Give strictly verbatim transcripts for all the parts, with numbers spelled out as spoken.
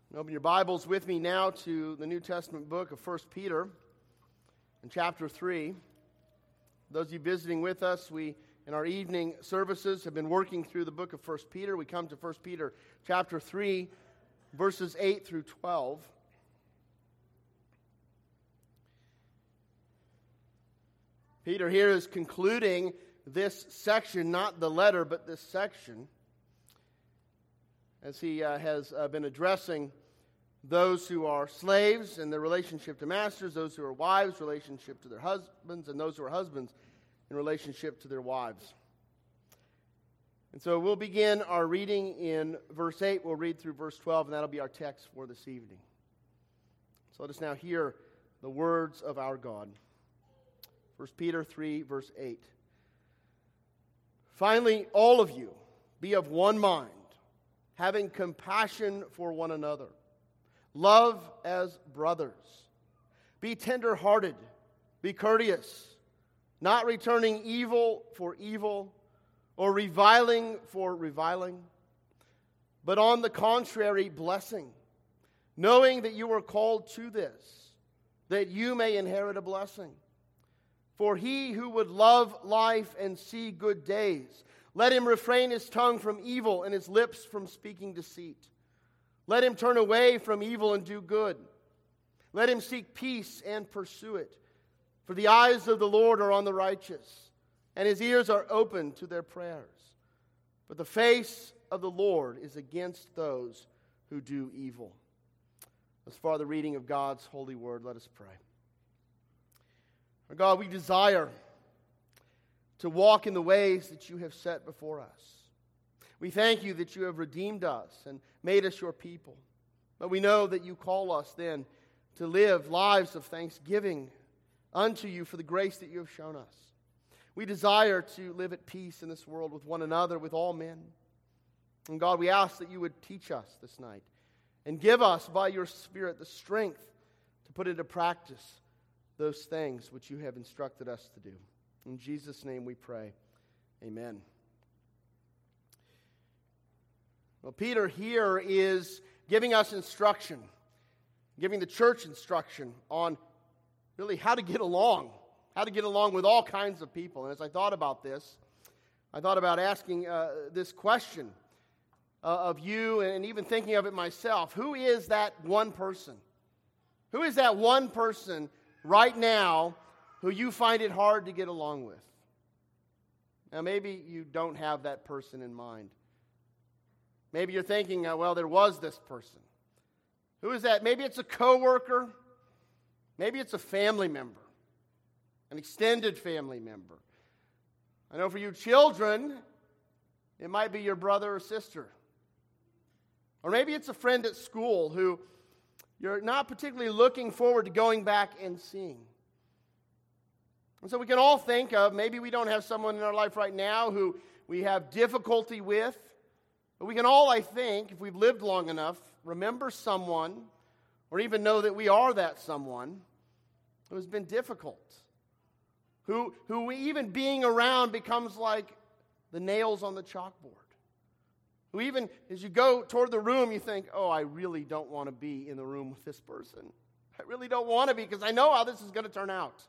Open your Bibles with me now to the New Testament book of First Peter in chapter three. Those of you visiting with us, we, in our evening services, have been working through the book of First Peter. We come to First Peter chapter three, verses eight through twelve. Peter here is concluding this section, not the letter, but this section, as he uh, has uh, been addressing those who are slaves in their relationship to masters, those who are wives, relationship to their husbands, and those who are husbands in relationship to their wives. And so we'll begin our reading in verse eight. We'll read through verse twelve, and that'll be our text for this evening. So let us now hear the words of our God. First Peter three, verse eight. Finally, all of you, be of one mind, having compassion for one another. Love as brothers. Be tender-hearted. Be courteous, not returning evil for evil or reviling for reviling, but on the contrary, blessing, knowing that you are called to this, that you may inherit a blessing. For he who would love life and see good days, let him refrain his tongue from evil and his lips from speaking deceit. Let him turn away from evil and do good. Let him seek peace and pursue it. For the eyes of the Lord are on the righteous, and his ears are open to their prayers. But the face of the Lord is against those who do evil. As far as the reading of God's holy word, let us pray. Our God, we desire to walk in the ways that you have set before us. We thank you that you have redeemed us and made us your people. But we know that you call us then to live lives of thanksgiving unto you for the grace that you have shown us. We desire to live at peace in this world with one another, with all men. And God, we ask that you would teach us this night and give us by your Spirit the strength to put into practice those things which you have instructed us to do. In Jesus' name we pray. Amen. Well, Peter here is giving us instruction, giving the church instruction on really how to get along, how to get along with all kinds of people. And as I thought about this, I thought about asking uh, this question uh, of you and even thinking of it myself. Who is that one person? Who is that one person right now who you find it hard to get along with? Now, maybe you don't have that person in mind. Maybe you're thinking, uh, well, there was this person. Who is that? Maybe it's a coworker. Maybe it's a family member, an extended family member. I know for you children, it might be your brother or sister. Or maybe it's a friend at school who you're not particularly looking forward to going back and seeing. And so we can all think of, maybe we don't have someone in our life right now who we have difficulty with. But we can all, I think, if we've lived long enough, remember someone, or even know that we are that someone, who has been difficult. Who, who even being around becomes like the nails on the chalkboard. Who even, as you go toward the room, you think, oh, I really don't want to be in the room with this person. I really don't want to be, because I know how this is going to turn out.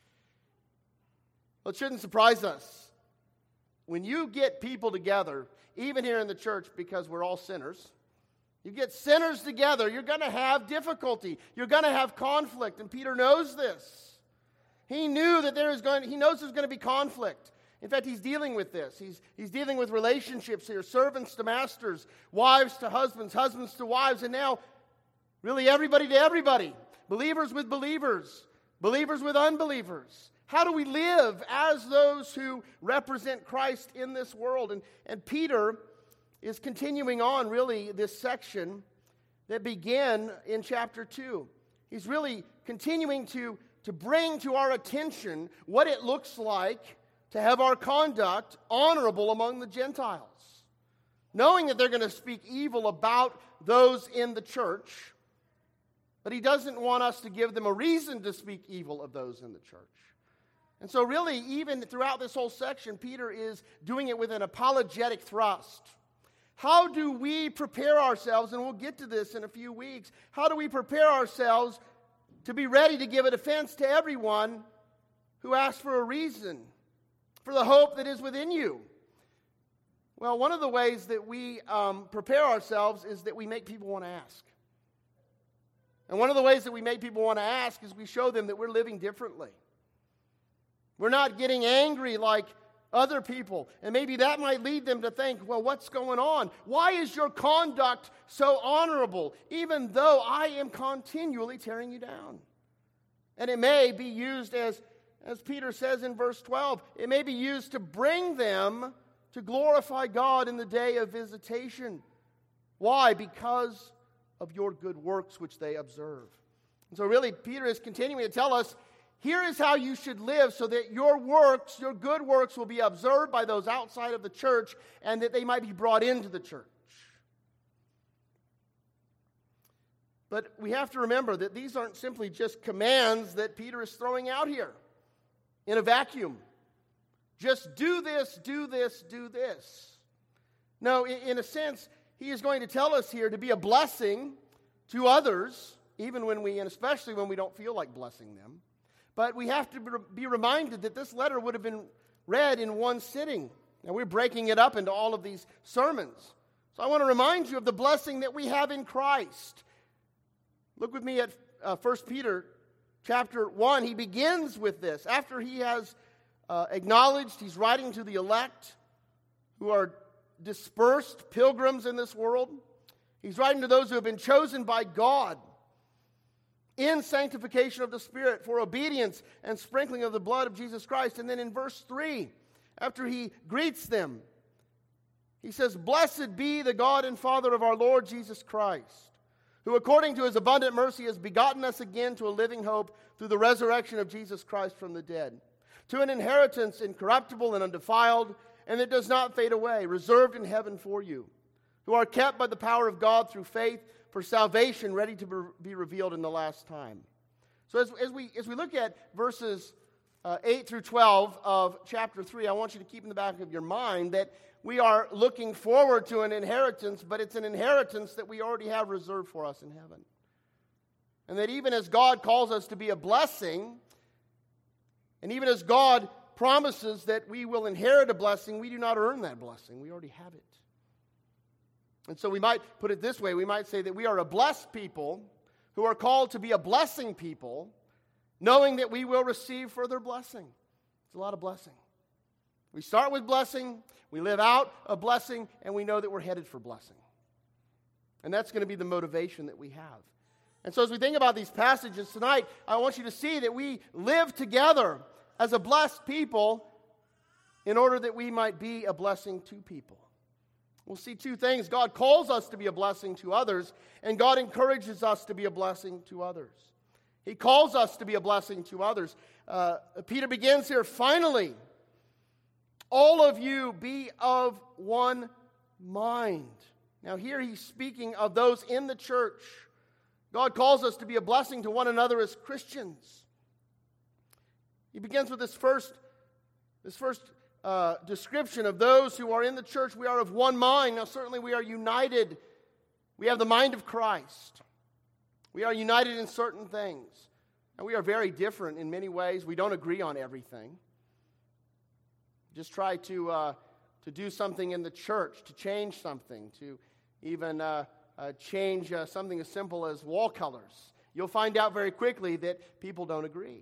Well, it shouldn't surprise us. When you get people together, even here in the church, because we're all sinners, you get sinners together, you're going to have difficulty. You're going to have conflict, and Peter knows this. He knew that there is going, he knows there's going to be conflict. In fact, he's dealing with this. He's, he's dealing with relationships here, servants to masters, wives to husbands, husbands to wives, and now really everybody to everybody, believers with believers, believers with unbelievers. How do we live as those who represent Christ in this world? And, and Peter is continuing on, really, this section that began in chapter two. He's really continuing to, to bring to our attention what it looks like to have our conduct honorable among the Gentiles. Knowing that they're going to speak evil about those in the church, but he doesn't want us to give them a reason to speak evil of those in the church. And so really, even throughout this whole section, Peter is doing it with an apologetic thrust. How do we prepare ourselves, and we'll get to this in a few weeks, how do we prepare ourselves to be ready to give a defense to everyone who asks for a reason for the hope that is within you? Well, one of the ways that we um, prepare ourselves is that we make people want to ask. And one of the ways that we make people want to ask is we show them that we're living differently. We're not getting angry like other people. And maybe that might lead them to think, well, what's going on? Why is your conduct so honorable, even though I am continually tearing you down? And it may be used as, as Peter says in verse twelve, it may be used to bring them to glorify God in the day of visitation. Why? Because of your good works which they observe. And so really, Peter is continuing to tell us, here is how you should live so that your works, your good works, will be observed by those outside of the church and that they might be brought into the church. But we have to remember that these aren't simply just commands that Peter is throwing out here in a vacuum. Just do this, do this, do this. No, in, in a sense, he is going to tell us here to be a blessing to others, even when we, and especially when we don't feel like blessing them. But we have to be reminded that this letter would have been read in one sitting. And we're breaking it up into all of these sermons. So I want to remind you of the blessing that we have in Christ. Look with me at uh, First Peter chapter one. He begins with this. After he has uh, acknowledged he's writing to the elect who are dispersed pilgrims in this world. He's writing to those who have been chosen by God in sanctification of the Spirit for obedience and sprinkling of the blood of Jesus Christ. And then in verse three, after he greets them, he says, "Blessed be the God and Father of our Lord Jesus Christ, who according to his abundant mercy has begotten us again to a living hope through the resurrection of Jesus Christ from the dead, to an inheritance incorruptible and undefiled, and that does not fade away, reserved in heaven for you, who are kept by the power of God through faith for salvation, ready to be revealed in the last time." So as, as we as we look at verses uh, eight through twelve of chapter three, I want you to keep in the back of your mind that we are looking forward to an inheritance, but it's an inheritance that we already have reserved for us in heaven. And that even as God calls us to be a blessing, and even as God promises that we will inherit a blessing, we do not earn that blessing. We already have it. And so we might put it this way. We might say that we are a blessed people who are called to be a blessing people, knowing that we will receive further blessing. It's a lot of blessing. We start with blessing, we live out a blessing, and we know that we're headed for blessing. And that's going to be the motivation that we have. And so as we think about these passages tonight, I want you to see that we live together as a blessed people in order that we might be a blessing to people. We'll see two things. God calls us to be a blessing to others, and God encourages us to be a blessing to others. He calls us to be a blessing to others. Uh, Peter begins here, finally, all of you be of one mind. Now here he's speaking of those in the church. God calls us to be a blessing to one another as Christians. He begins with this first, this first uh, description of those who are in the church. We are of one mind. Now, certainly we are united. We have the mind of Christ. We are united in certain things. And we are very different in many ways. We don't agree on everything. Just try to uh, to do something in the church, to change something, to even uh, uh, change uh, something as simple as wall colors. You'll find out very quickly that people don't agree.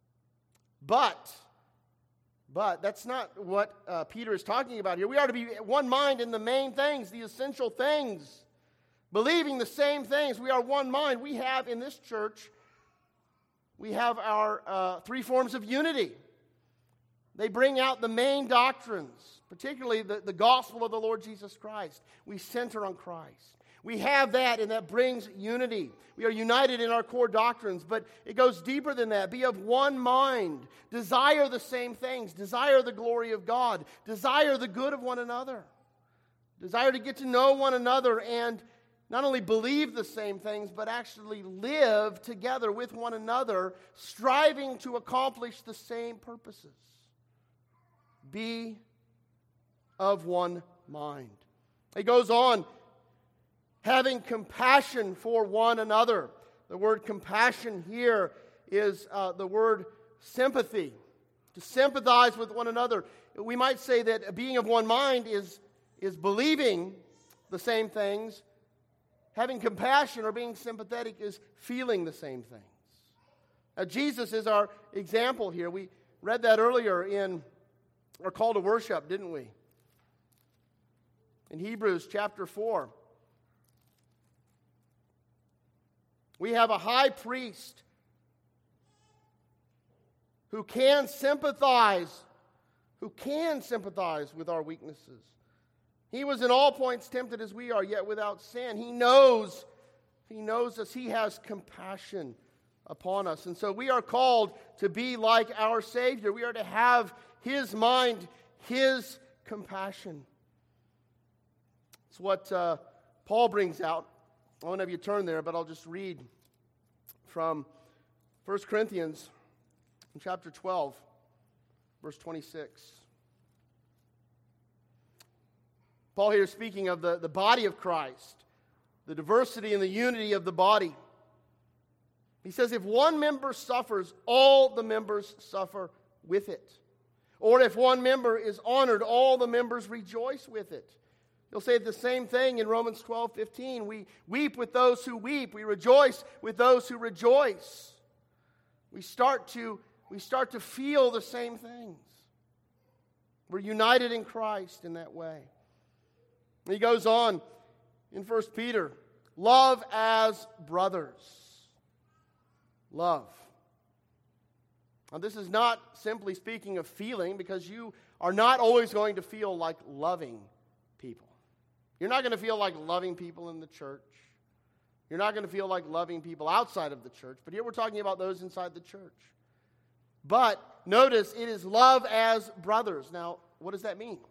But, but that's not what uh, Peter is talking about here. We are to be one mind in the main things, the essential things, believing the same things. We are one mind. We have in this church, we have our uh, three forms of unity. They bring out the main doctrines, particularly the, the gospel of the Lord Jesus Christ. We center on Christ. We have that, and that brings unity. We are united in our core doctrines, but it goes deeper than that. Be of one mind. Desire the same things. Desire the glory of God. Desire the good of one another. Desire to get to know one another and not only believe the same things, but actually live together with one another, striving to accomplish the same purposes. Be of one mind. He goes on, having compassion for one another. The word compassion here is uh, the word sympathy. To sympathize with one another. We might say that being of one mind is, is believing the same things. Having compassion or being sympathetic is feeling the same things. Now, Jesus is our example here. We read that earlier in our call to worship, didn't we? In Hebrews chapter four. We have a high priest who can sympathize, who can sympathize with our weaknesses. He was in all points tempted as we are, yet without sin. He knows, he knows us. He has compassion upon us. And so we are called to be like our Savior. We are to have His mind, His compassion. It's what uh, Paul brings out. I won't have you turn there, but I'll just read from First Corinthians chapter twelve, verse twenty-six. Paul here is speaking of the, the body of Christ, the diversity and the unity of the body. He says, if one member suffers, all the members suffer with it. Or if one member is honored, all the members rejoice with it. He'll say the same thing in Romans twelve fifteen. We weep with those who weep. We rejoice with those who rejoice. We start to, we start to feel the same things. We're united in Christ in that way. And he goes on in First Peter, love as brothers. Love. Now, this is not simply speaking of feeling, because you are not always going to feel like loving people. You're not going to feel like loving people in the church. You're not going to feel like loving people outside of the church. But here we're talking about those inside the church. But notice, it is love as brothers. Now, what does that mean?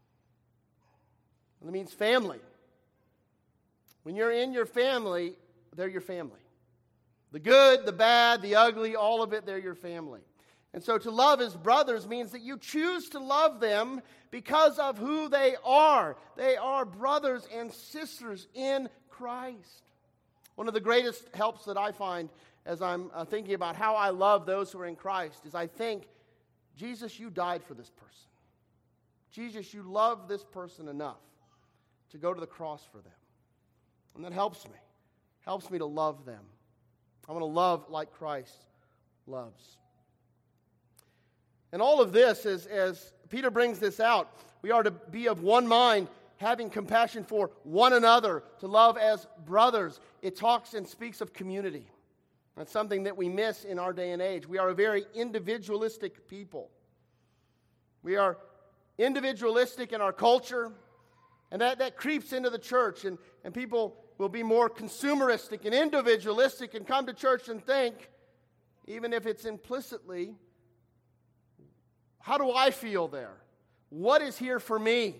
It means family. When you're in your family, they're your family. The good, the bad, the ugly, all of it, they're your family. And so to love as brothers means that you choose to love them because of who they are. They are brothers and sisters in Christ. One of the greatest helps that I find as I'm uh, thinking about how I love those who are in Christ is I think, Jesus, you died for this person. Jesus, you love this person enough to go to the cross for them. And that helps me. Helps me to love them. I want to love like Christ loves. And all of this, as, as Peter brings this out, we are to be of one mind, having compassion for one another, to love as brothers. It talks and speaks of community. That's something that we miss in our day and age. We are a very individualistic people. We are individualistic in our culture, and that, that creeps into the church, and, and people will be more consumeristic and individualistic and come to church and think, even if it's implicitly, how do I feel there? What is here for me?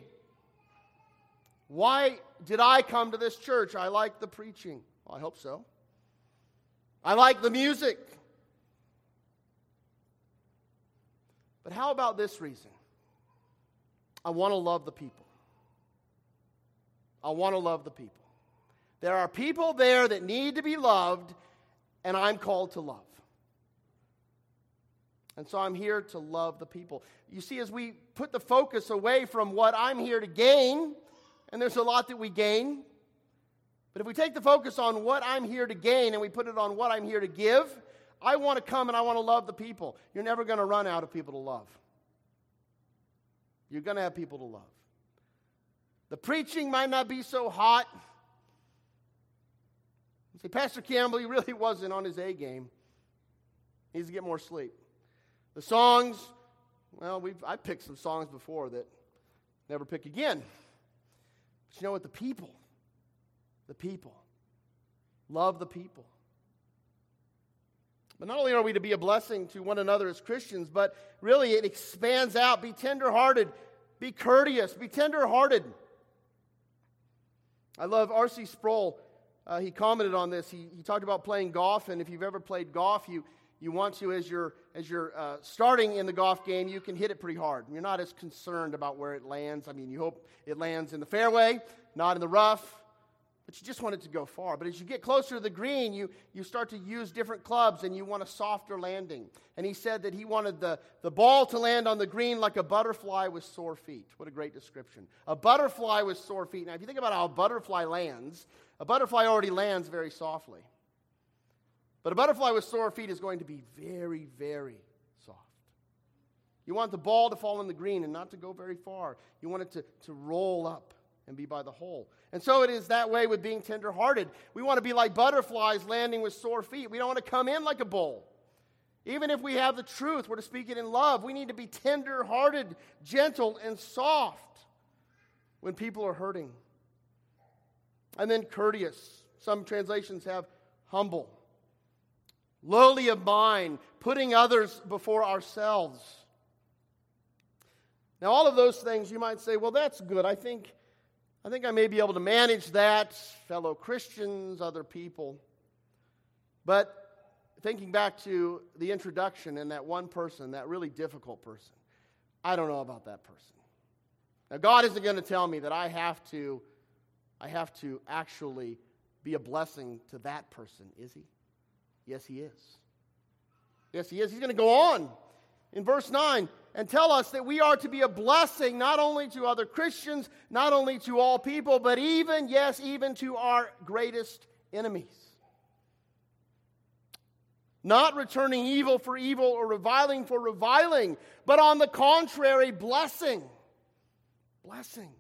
Why did I come to this church? I like the preaching. Well, I hope so. I like the music. But how about this reason? I want to love the people. I want to love the people. There are people there that need to be loved, and I'm called to love. And so I'm here to love the people. You see, as we put the focus away from what I'm here to gain, and there's a lot that we gain, but if we take the focus on what I'm here to gain and we put it on what I'm here to give, I want to come and I want to love the people. You're never going to run out of people to love. You're going to have people to love. The preaching might not be so hot. You say, Pastor Campbell, he really wasn't on his A game. He needs to get more sleep. The songs, well, we've I've picked some songs before that never pick again. But you know what? The people, the people, love the people. But not only are we to be a blessing to one another as Christians, but really it expands out. Be tenderhearted, be courteous, be tenderhearted. I love R C Sproul. Uh, he commented on this. He, he talked about playing golf, and if you've ever played golf, you you want to, as you're as you're uh, starting in the golf game, you can hit it pretty hard. You're not as concerned about where it lands. I mean, you hope it lands in the fairway, not in the rough, but you just want it to go far. But as you get closer to the green, you, you start to use different clubs and you want a softer landing. And he said that he wanted the, the ball to land on the green like a butterfly with sore feet. What a great description. A butterfly with sore feet. Now, if you think about how a butterfly lands, a butterfly already lands very softly. But a butterfly with sore feet is going to be very, very soft. You want the ball to fall in the green and not to go very far. You want it to, to roll up and be by the hole. And so it is that way with being tenderhearted. We want to be like butterflies landing with sore feet. We don't want to come in like a bull. Even if we have the truth, we're to speak it in love. We need to be tenderhearted, gentle, and soft when people are hurting. And then courteous. Some translations have humble. Lowly of mind, putting others before ourselves. Now, all of those things, you might say, well, that's good. I think I think I may be able to manage that, fellow Christians, other people. But thinking back to the introduction and that one person, that really difficult person, I don't know about that person. Now, God isn't going to tell me that I have to, I have to actually be a blessing to that person, is he? Yes, he is. Yes, he is. He's going to go on in verse nine and tell us that we are to be a blessing not only to other Christians, not only to all people, but even, yes, even to our greatest enemies. Not returning evil for evil or reviling for reviling, but on the contrary, blessing. Blessing.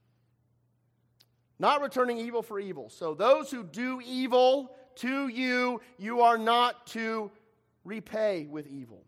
Not returning evil for evil. So those who do evil to you, you are not to repay with evil.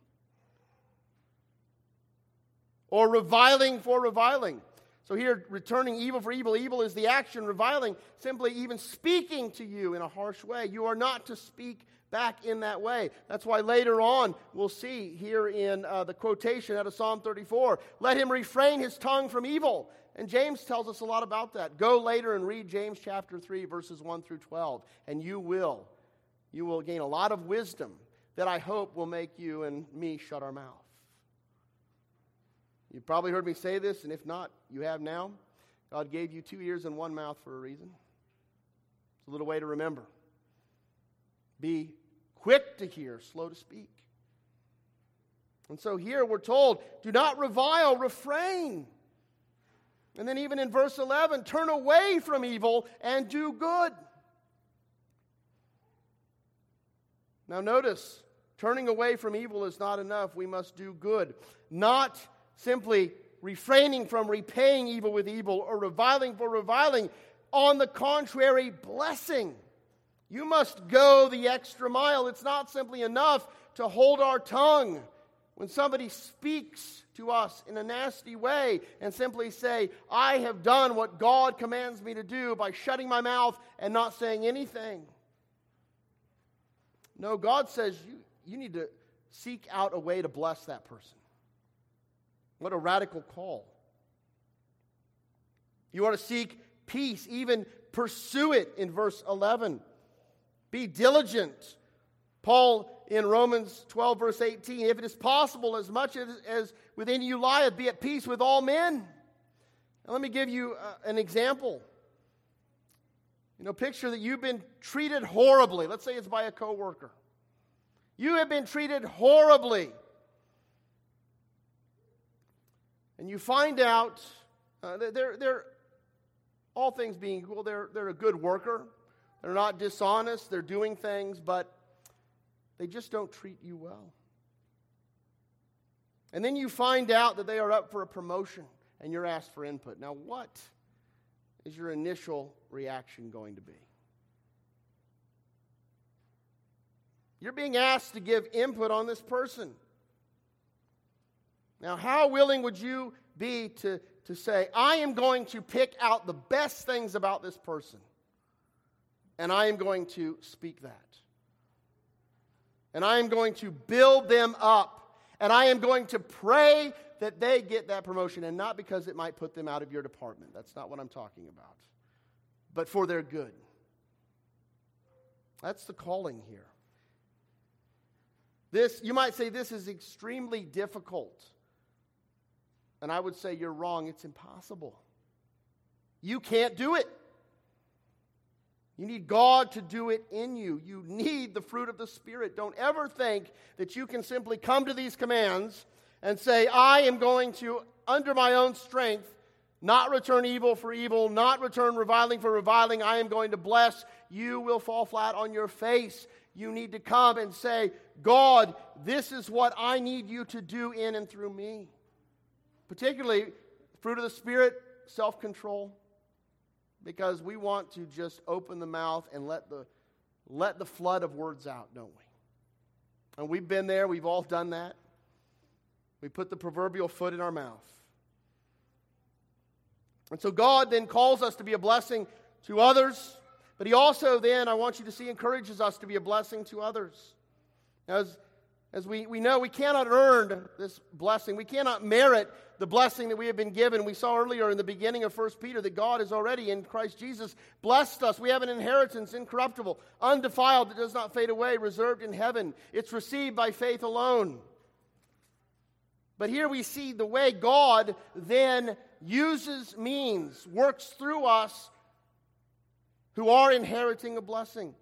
Or reviling for reviling. So here, returning evil for evil. Evil is the action. Reviling, simply even speaking to you in a harsh way. You are not to speak back in that way. That's why later on, we'll see here in uh, the quotation out of Psalm thirty-four, let him refrain his tongue from evil. And James tells us a lot about that. Go later and read James chapter three, verses one through twelve, and you will. You will gain a lot of wisdom that I hope will make you and me shut our mouth. You've probably heard me say this, and if not, you have now. God gave you two ears and one mouth for a reason. It's a little way to remember. Be quick to hear, slow to speak. And so here we're told, do not revile, refrain. And then even in verse eleven, turn away from evil and do good. Now notice, turning away from evil is not enough. We must do good. Not simply refraining from repaying evil with evil or reviling for reviling. On the contrary, blessing. You must go the extra mile. It's not simply enough to hold our tongue when somebody speaks to us in a nasty way and simply say, I have done what God commands me to do by shutting my mouth and not saying anything. No, God says you, you need to seek out a way to bless that person. What a radical call. You are to seek peace, even pursue it in verse eleven. Be diligent. Paul in Romans twelve, verse eighteen, if it is possible, as much as, as within you lieth, be at peace with all men. Now let me give you uh, an example. You know, picture that you've been treated horribly. Let's say it's by a coworker. You have been treated horribly. And you find out, uh, they're, they're, all things being equal, they're, they're a good worker. They're not dishonest. They're doing things, but they just don't treat you well. And then you find out that they are up for a promotion, and you're asked for input. Now, what is your initial reaction going to be? You're being asked to give input on this person. Now, how willing would you be to, to say, I am going to pick out the best things about this person, and I am going to speak that. And I am going to build them up, and I am going to pray that they get that promotion, and not because it might put them out of your department. That's not what I'm talking about. But for their good. That's the calling here. This, you might say this is extremely difficult. And I would say you're wrong. It's impossible. You can't do it. You need God to do it in you. You need the fruit of the Spirit. Don't ever think that you can simply come to these commands and say, I am going to, under my own strength, not return evil for evil, not return reviling for reviling. I am going to bless. You will fall flat on your face. You need to come and say, God, this is what I need you to do in and through me. Particularly, fruit of the Spirit, self-control. Because we want to just open the mouth and let the, let the flood of words out, don't we? And we've been there. We've all done that. We put the proverbial foot in our mouth. And so God then calls us to be a blessing to others. But He also then, I want you to see, encourages us to be a blessing to others. As, as we, we know, we cannot earn this blessing. We cannot merit the blessing that we have been given. We saw earlier in the beginning of First Peter that God has already, in Christ Jesus, blessed us. We have an inheritance, incorruptible, undefiled, that does not fade away, reserved in heaven. It's received by faith alone. But here we see the way God then uses means, works through us who are inheriting a blessing.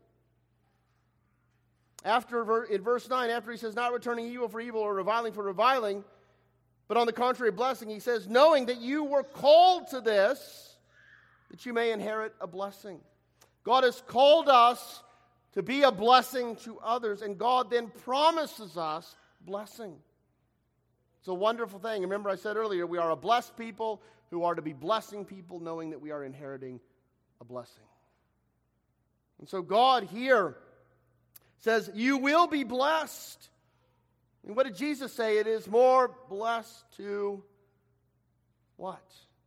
After, in verse nine, after he says, not returning evil for evil or reviling for reviling, but on the contrary, blessing, he says, knowing that you were called to this, that you may inherit a blessing. God has called us to be a blessing to others, and God then promises us blessing. It's a wonderful thing. Remember I said earlier, we are a blessed people who are to be blessing people, knowing that we are inheriting a blessing. And so God here says, you will be blessed. And what did Jesus say? It is more blessed to what?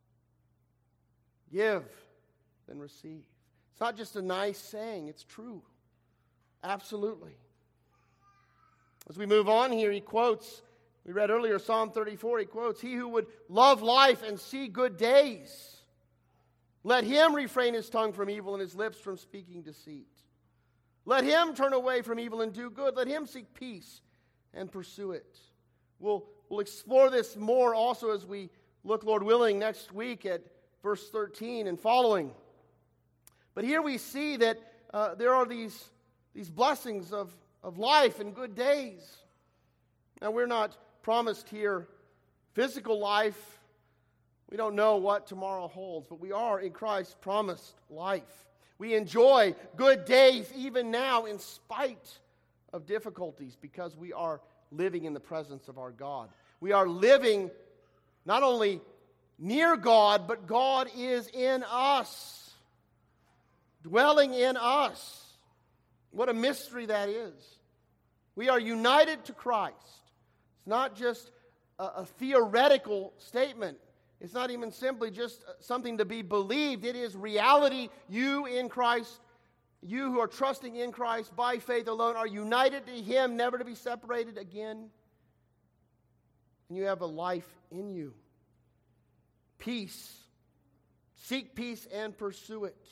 Give than receive. It's not just a nice saying, it's true. Absolutely. As we move on here, he quotes, we read earlier Psalm thirty-four, he quotes, he who would love life and see good days, let him refrain his tongue from evil and his lips from speaking deceit. Let him turn away from evil and do good. Let him seek peace and pursue it. We'll, we'll explore this more also as we look, Lord willing, next week at verse thirteen and following. But here we see that uh, there are these, these blessings of, of life and good days. Now, we're not promised here physical life. We don't know what tomorrow holds, but we are in Christ promised life. We enjoy good days even now in spite of difficulties because we are living in the presence of our God. We are living not only near God, but God is in us, dwelling in us. What a mystery that is. We are united to Christ. It's not just a, a theoretical statement. It's not even simply just something to be believed. It is reality. You in Christ, you who are trusting in Christ by faith alone, are united to Him, never to be separated again. And you have a life in you. Peace. Seek peace and pursue it.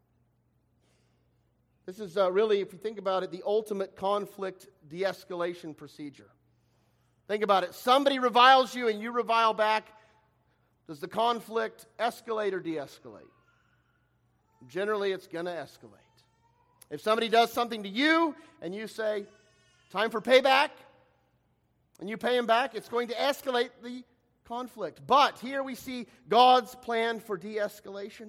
This is uh, really, if you think about it, the ultimate conflict de-escalation procedure. Think about it. Somebody reviles you and you revile back. Does the conflict escalate or de-escalate? Generally, it's going to escalate. If somebody does something to you and you say, time for payback, and you pay him back, it's going to escalate the conflict. But here we see God's plan for de-escalation.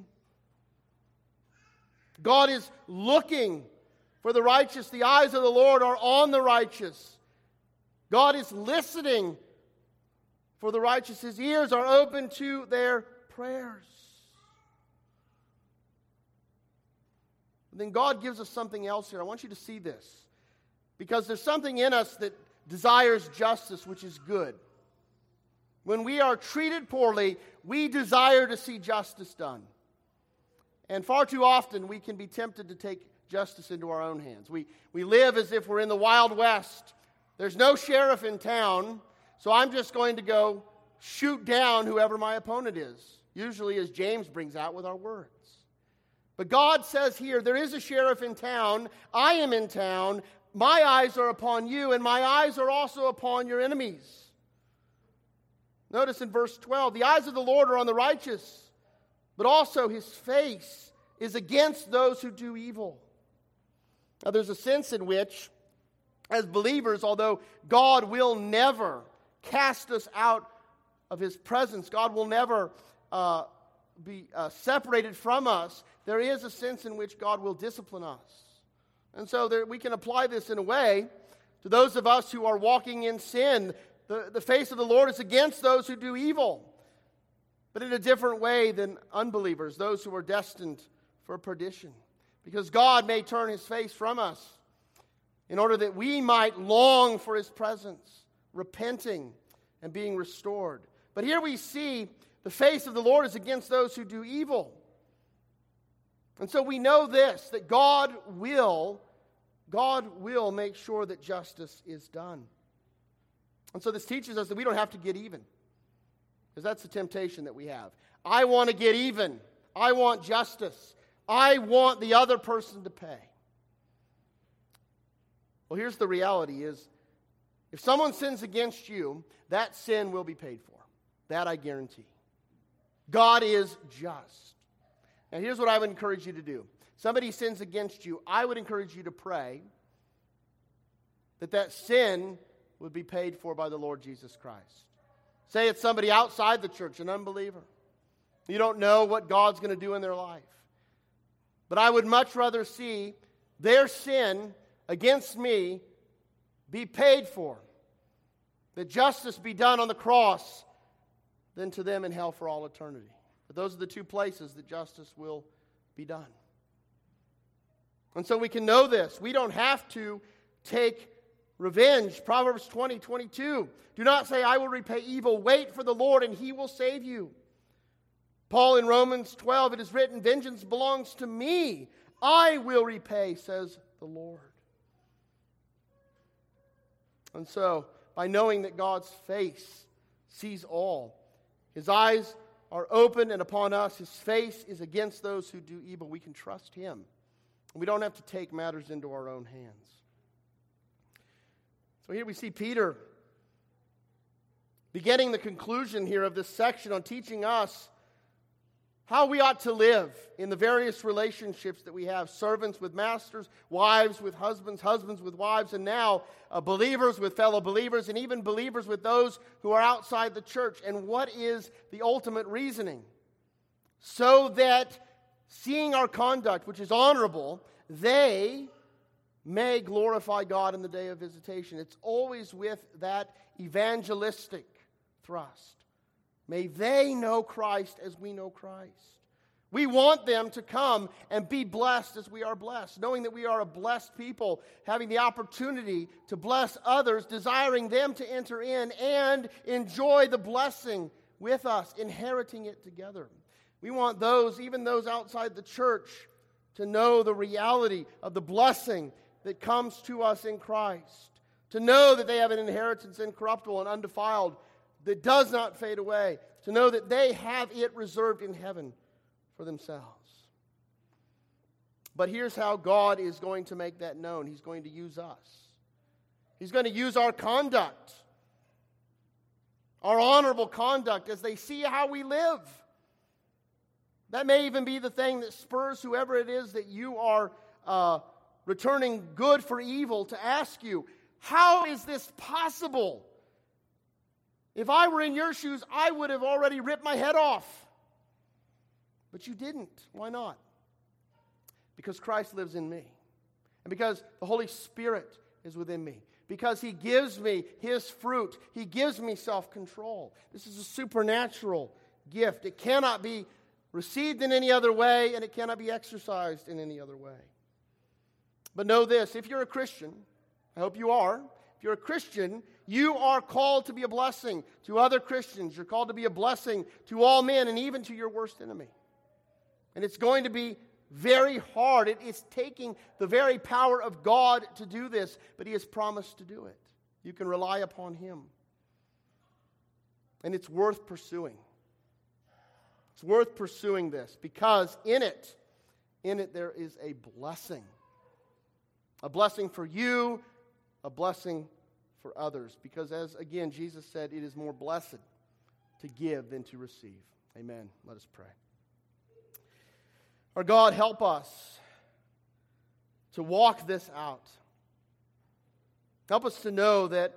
God is looking for the righteous. The eyes of the Lord are on the righteous. God is listening for the righteous. His ears are open to their prayers. And then God gives us something else here. I want you to see this. Because there's something in us that desires justice, which is good. When we are treated poorly, we desire to see justice done. And far too often, we can be tempted to take justice into our own hands. We, we live as if we're in the Wild West. There's no sheriff in town, so I'm just going to go shoot down whoever my opponent is. Usually, as James brings out with our words. But God says here, there is a sheriff in town. I am in town. My eyes are upon you, and my eyes are also upon your enemies. Notice in verse twelve, the eyes of the Lord are on the righteous, but also his face is against those who do evil. Now, there's a sense in which, as believers, although God will never cast us out of his presence, God will never uh, be uh, separated from us, there is a sense in which God will discipline us. And so there, we can apply this in a way to those of us who are walking in sin. The, the face of the Lord is against those who do evil, but in a different way than unbelievers, those who are destined for perdition. Because God may turn his face from us in order that we might long for his presence, repenting and being restored. But here we see the face of the Lord is against those who do evil. And so we know this, that God will, God will make sure that justice is done. And so this teaches us that we don't have to get even. Because that's the temptation that we have. I want to get even. I want justice. I want the other person to pay. Well, here's the reality is, if someone sins against you, that sin will be paid for. That I guarantee. God is just. Now, here's what I would encourage you to do. Somebody sins against you, I would encourage you to pray that that sin would be paid for by the Lord Jesus Christ. Say it's somebody outside the church, an unbeliever. You don't know what God's going to do in their life. But I would much rather see their sin against me be paid for, that justice be done on the cross, than to them in hell for all eternity. But those are the two places that justice will be done. And so we can know this. We don't have to take revenge. Proverbs twenty, twenty-two. Do not say, I will repay evil. Wait for the Lord, and he will save you. Paul in Romans twelve, it is written, vengeance belongs to me. I will repay, says the Lord. And so, by knowing that God's face sees all, his eyes are open and upon us, his face is against those who do evil, we can trust him. We don't have to take matters into our own hands. So here we see Peter beginning the conclusion here of this section on teaching us how we ought to live in the various relationships that we have. Servants with masters, wives with husbands, husbands with wives, and now uh, believers with fellow believers, and even believers with those who are outside the church. And what is the ultimate reasoning? So that seeing our conduct, which is honorable, they may glorify God in the day of visitation. It's always with that evangelistic thrust. May they know Christ as we know Christ. We want them to come and be blessed as we are blessed, knowing that we are a blessed people, having the opportunity to bless others, desiring them to enter in and enjoy the blessing with us, inheriting it together. We want those, even those outside the church, to know the reality of the blessing that comes to us in Christ, to know that they have an inheritance incorruptible and undefiled, that does not fade away, to know that they have it reserved in heaven for themselves. But here's how God is going to make that known. He's going to use us. He's going to use our conduct, our honorable conduct, as they see how we live. That may even be the thing that spurs whoever it is that you are uh, returning good for evil to ask you, how is this possible? If I were in your shoes, I would have already ripped my head off. But you didn't. Why not? Because Christ lives in me. And because the Holy Spirit is within me. Because he gives me his fruit. He gives me self-control. This is a supernatural gift. It cannot be received in any other way, and it cannot be exercised in any other way. But know this, if you're a Christian, I hope you are, if you're a Christian, you are called to be a blessing to other Christians. You're called to be a blessing to all men and even to your worst enemy. And it's going to be very hard. It is taking the very power of God to do this, but he has promised to do it. You can rely upon him. And it's worth pursuing. It's worth pursuing this because in it, in it there is a blessing. A blessing for you, a blessing for others. Because as, again, Jesus said, it is more blessed to give than to receive. Amen. Let us pray. Our God, help us to walk this out. Help us to know that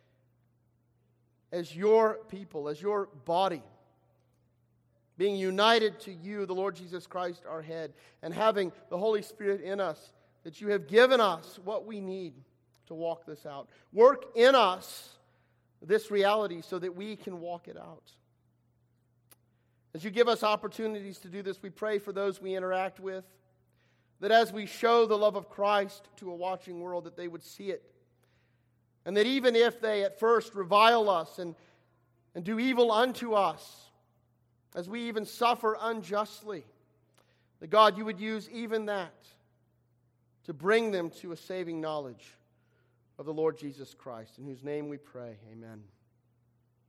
as your people, as your body, being united to you, the Lord Jesus Christ, our head, and having the Holy Spirit in us, that you have given us what we need to walk this out. Work in us this reality so that we can walk it out. As you give us opportunities to do this, we pray for those we interact with, that as we show the love of Christ to a watching world, that they would see it. And that even if they at first revile us and, and do evil unto us, as we even suffer unjustly, that God, you would use even that to bring them to a saving knowledge of the Lord Jesus Christ, in whose name we pray. Amen.